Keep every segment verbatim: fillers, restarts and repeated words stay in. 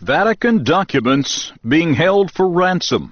Vatican documents being held for ransom.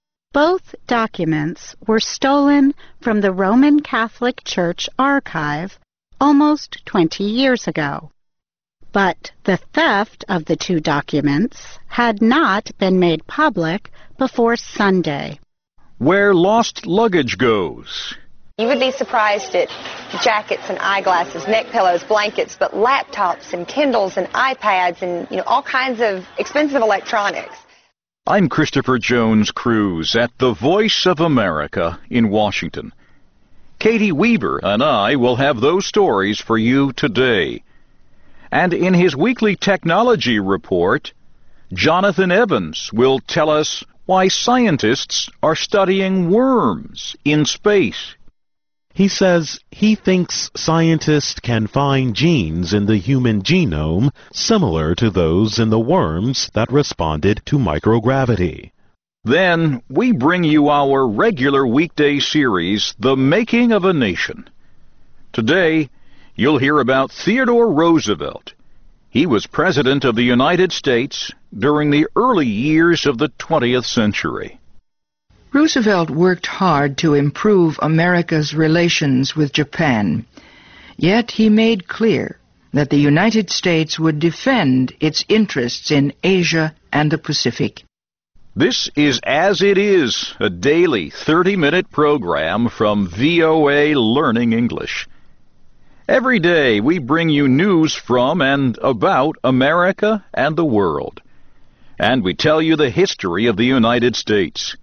Both documents were stolen from the Roman Catholic Church archive almost twenty years ago. But the theft of the two documents had not been made public before Sunday. Where lost luggage goes. You would be surprised at jackets and eyeglasses, neck pillows, blankets, but laptops and Kindles and iPads and, you know, all kinds of expensive electronics. I'm Christopher Jones Cruz at the Voice of America in Washington. Katie Weaver and I will have those stories for you today. And in his weekly technology report, Jonathan Evans will tell us why scientists are studying worms in space. He says he thinks scientists can find genes in the human genome similar to those in the worms that responded to microgravity. Then we bring you our regular weekday series, The Making of a Nation. Today, you'll hear about Theodore Roosevelt. He was President of the United States during the early years of the twentieth century. Roosevelt worked hard to improve America's relations with Japan, yet he made clear that the United States would defend its interests in Asia and the Pacific. This is As It Is, a daily thirty-minute program from V O A Learning English. Every day we bring you news from and about America and the world. And we tell you the history of the United States.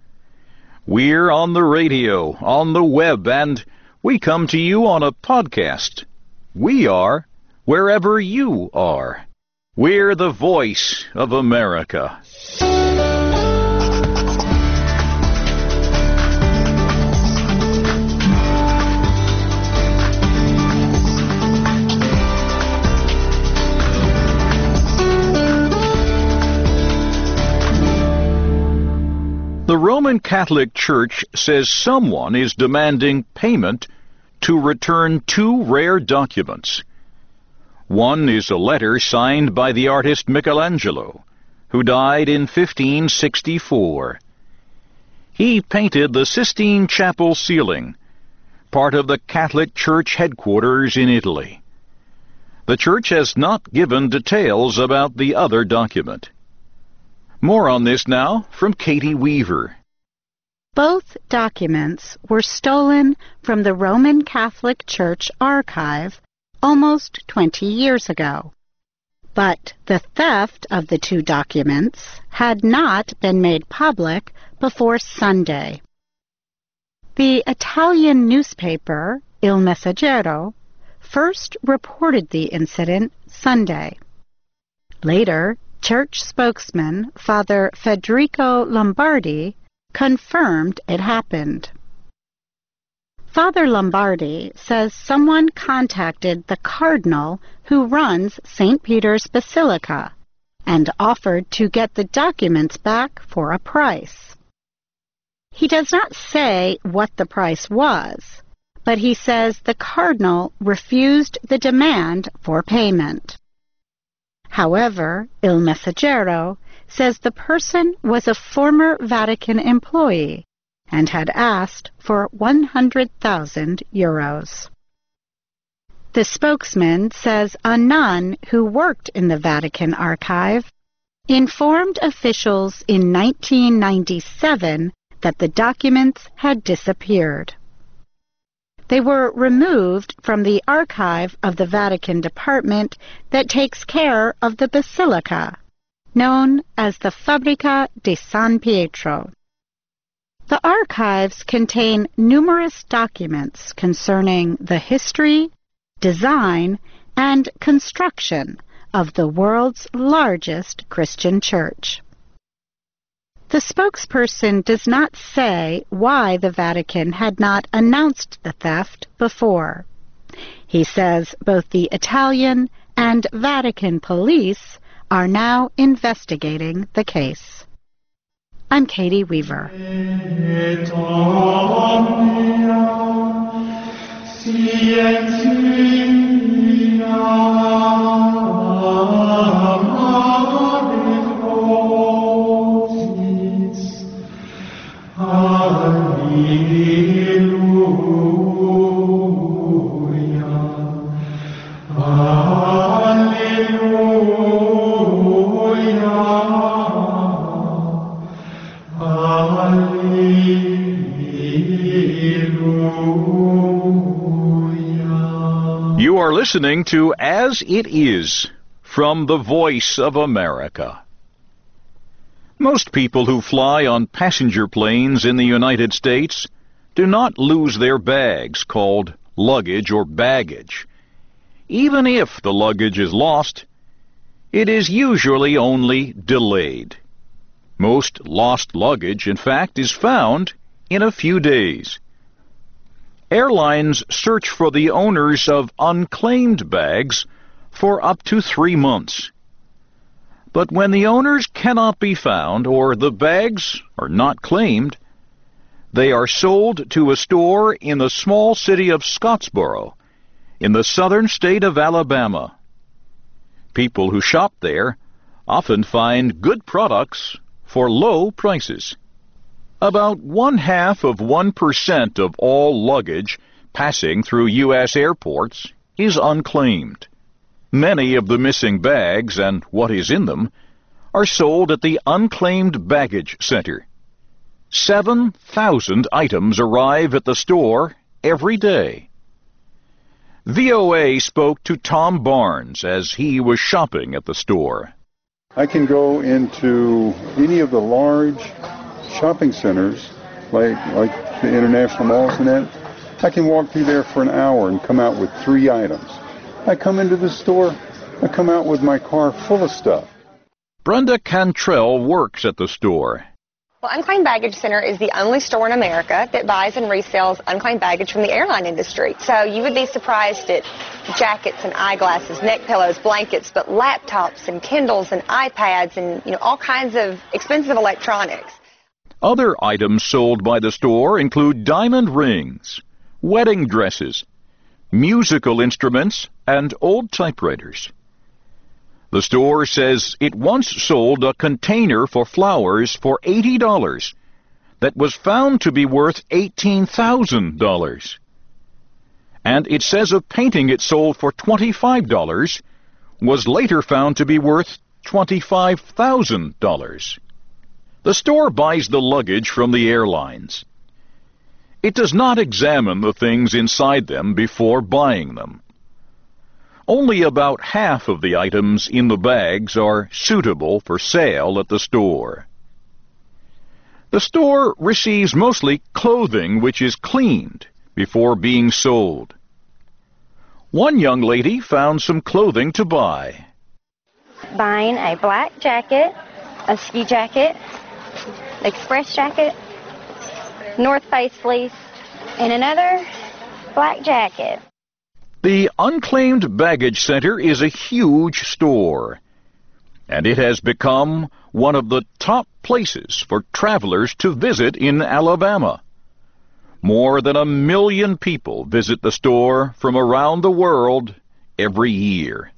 We're on the radio, on the web, and we come to you on a podcast. We are wherever you are. We're the Voice of America. The Roman Catholic Church says someone is demanding payment to return two rare documents. One is a letter signed by the artist Michelangelo, who died in fifteen sixty-four. He painted the Sistine Chapel ceiling, part of the Catholic Church headquarters in Italy. The Church has not given details about the other document. More on this now from Katie Weaver. Both documents were stolen from the Roman Catholic Church archive almost twenty years ago. But the theft of the two documents had not been made public before Sunday. The Italian newspaper Il Messaggero first reported the incident Sunday. Later, Church spokesman Father Federico Lombardi confirmed it happened. Father Lombardi says someone contacted the cardinal who runs Saint Peter's Basilica and offered to get the documents back for a price. He does not say what the price was, but he says the cardinal refused the demand for payment. However, Il Messaggero says the person was a former Vatican employee and had asked for one hundred thousand euros. The spokesman says a nun who worked in the Vatican archive informed officials in nineteen ninety-seven that the documents had disappeared. They were removed from the archive of the Vatican department that takes care of the Basilica, known as the Fabbrica di San Pietro. The archives contain numerous documents concerning the history, design, and construction of the world's largest Christian church. The spokesperson does not say why the Vatican had not announced the theft before. He says both the Italian and Vatican police are now investigating the case. I'm Katie Weaver. listening to As It Is from the Voice of America. Most people who fly on passenger planes in the United States do not lose their bags, called luggage or baggage. Even if the luggage is lost, it is usually only delayed. Most lost luggage, in fact, is found in a few days. Airlines search for the owners of unclaimed bags for up to three months. But when the owners cannot be found or the bags are not claimed, they are sold to a store in the small city of Scottsboro in the southern state of Alabama. People who shop there often find good products for low prices. About one half of one percent of all luggage passing through U S airports is unclaimed. Many of the missing bags and what is in them are sold at the Unclaimed Baggage Center. Seven thousand items arrive at the store every day. V O A spoke to Tom Barnes as he was shopping at the store. I can go into any of the large shopping centers, like like the international malls and that. I can walk through there for an hour and come out with three items. I come into the store, I come out with my car full of stuff. Brenda Cantrell works at the store. Well, Unclaimed Baggage Center is the only store in America that buys and resells unclaimed baggage from the airline industry. So you would be surprised at jackets and eyeglasses, neck pillows, blankets, but laptops and Kindles and iPads and, you know, all kinds of expensive electronics. Other items sold by the store include diamond rings, wedding dresses, musical instruments, and old typewriters. The store says it once sold a container for flowers for eighty dollars that was found to be worth eighteen thousand dollars. And it says a painting it sold for twenty-five dollars was later found to be worth twenty-five thousand dollars. The store buys the luggage from the airlines. It does not examine the things inside them before buying them. Only about half of the items in the bags are suitable for sale at the store. The store receives mostly clothing which is cleaned before being sold. One young lady found some clothing to buy. Buying a black jacket, a ski jacket, express jacket, North Face fleece, and another black jacket. The Unclaimed Baggage Center is a huge store, and it has become one of the top places for travelers to visit in Alabama. More than a million people visit the store from around the world every year.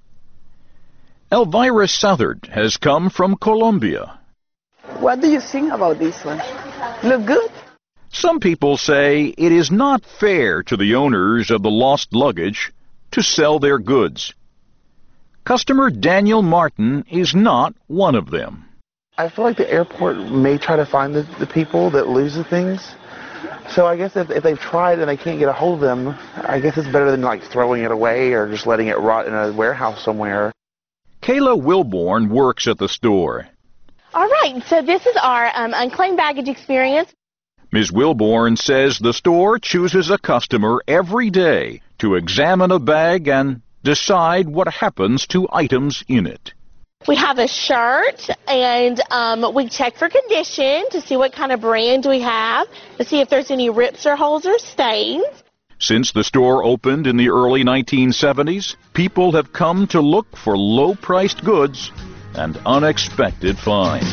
Elvira Southard has come from Colombia. What do you think about this one? Look good? Some people say it is not fair to the owners of the lost luggage to sell their goods. Customer Daniel Martin is not one of them. I feel like the airport may try to find the, the people that lose the things. So I guess if, if they've tried and they can't get a hold of them, I guess it's better than like throwing it away or just letting it rot in a warehouse somewhere. Kayla Wilborn works at the store. All right, so this is our um, unclaimed baggage experience. Miz Wilborn says the store chooses a customer every day to examine a bag and decide what happens to items in it. We have a shirt, and um, we check for condition to see what kind of brand we have, to see if there's any rips or holes or stains. Since the store opened in the early nineteen seventies, people have come to look for low-priced goods and unexpected finds.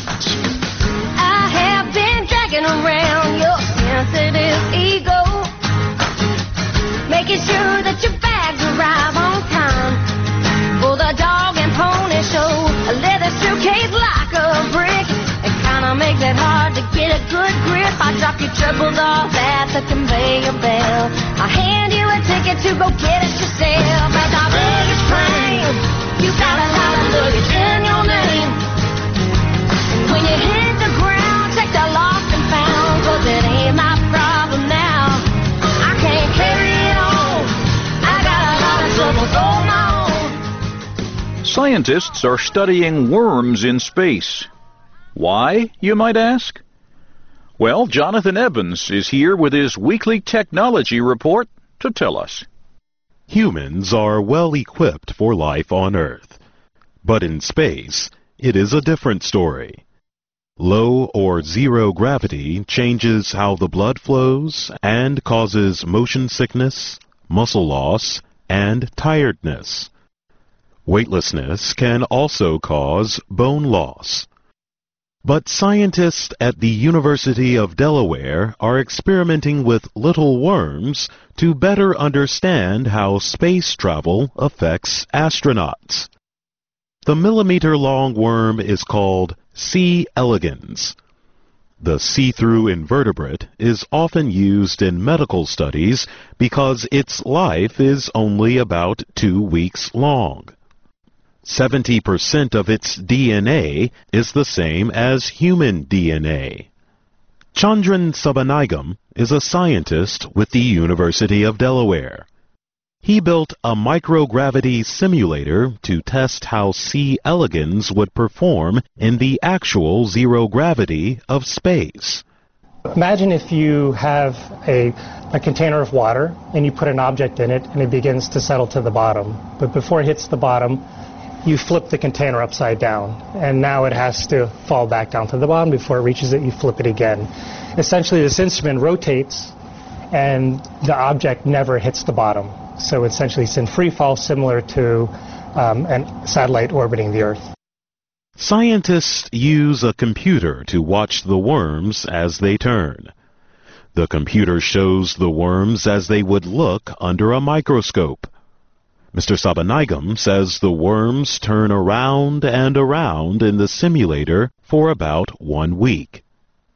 I have been dragging around your sensitive ego, making sure that your bags arrive on time for the dog and pony show. A leather suitcase like a brick, it kinda makes it hard to get a good grip. I drop your troubles off at the conveyor belt. I hand you a ticket to go get it yourself. As our baggage claim, you got a lot of luggage in your name. And when you hit the ground, check the lost and found, 'cause it ain't my problem now. I can't carry it on. I got a lot of troubles on my Scientists are studying worms in space. Why, you might ask? Well, Jonathan Evans is here with his weekly technology report to tell us. Humans are well equipped for life on Earth. But in space, it is a different story. Low or zero gravity changes how the blood flows and causes motion sickness, muscle loss, and tiredness. Weightlessness can also cause bone loss. But scientists at the University of Delaware are experimenting with little worms to better understand how space travel affects astronauts. The millimeter-long worm is called C. elegans. The see-through invertebrate is often used in medical studies because its life is only about two weeks long. seventy percent of its D N A is the same as human D N A. Chandran Sabanigam is a scientist with the University of Delaware. He built a microgravity simulator to test how C. elegans would perform in the actual zero gravity of space. Imagine if you have a, a container of water and you put an object in it and it begins to settle to the bottom. But before it hits the bottom, you flip the container upside down, and now it has to fall back down to the bottom. Before it reaches it, you flip it again. Essentially, this instrument rotates, and the object never hits the bottom. So essentially, it's in free fall, similar to um, a satellite orbiting the Earth. Scientists use a computer to watch the worms as they turn. The computer shows the worms as they would look under a microscope. Mister Sabanigam says the worms turn around and around in the simulator for about one week.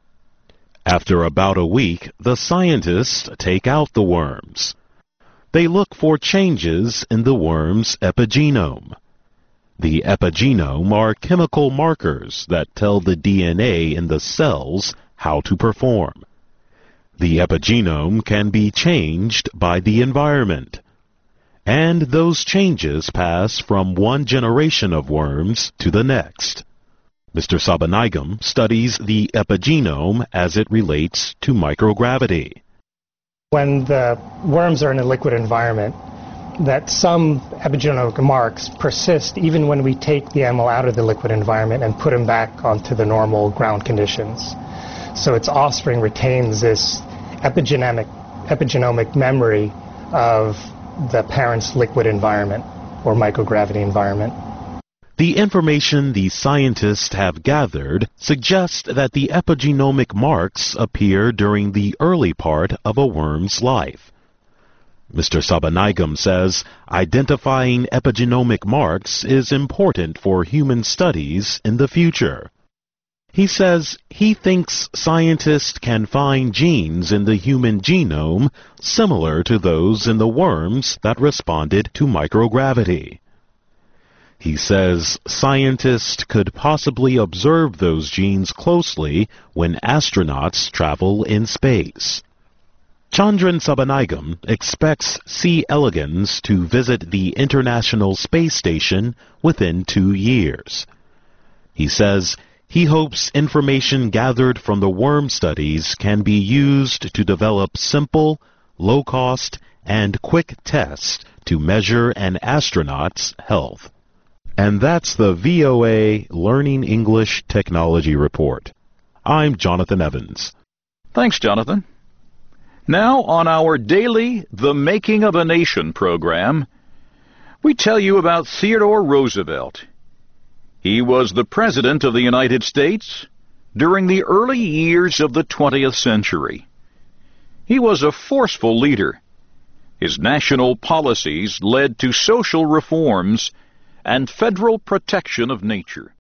After about a week, the scientists take out the worms. They look for changes in the worm's epigenome. The epigenome are chemical markers that tell the D N A in the cells how to perform. The epigenome can be changed by the environment. And those changes pass from one generation of worms to the next. Mister Sabanigam studies the epigenome as it relates to microgravity. When the worms are in a liquid environment, that some epigenomic marks persist even when we take the animal out of the liquid environment and put them back onto the normal ground conditions. So its offspring retains this epigenomic, epigenomic memory of the parent's liquid environment or microgravity environment. The information the scientists have gathered suggests that the epigenomic marks appear during the early part of a worm's life. Mister Sabanigam says identifying epigenomic marks is important for human studies in the future. He says he thinks scientists can find genes in the human genome similar to those in the worms that responded to microgravity. He says scientists could possibly observe those genes closely when astronauts travel in space. Chandran Sabanigam expects C. elegans to visit the International Space Station within two years. He says he hopes information gathered from the worm studies can be used to develop simple, low-cost, and quick tests to measure an astronaut's health. And that's the V O A Learning English Technology Report. I'm Jonathan Evans. Thanks, Jonathan. Now on our daily The Making of a Nation program, we tell you about Theodore Roosevelt. He was the President of the United States during the early years of the twentieth century. He was a forceful leader. His national policies led to social reforms and federal protection of nature.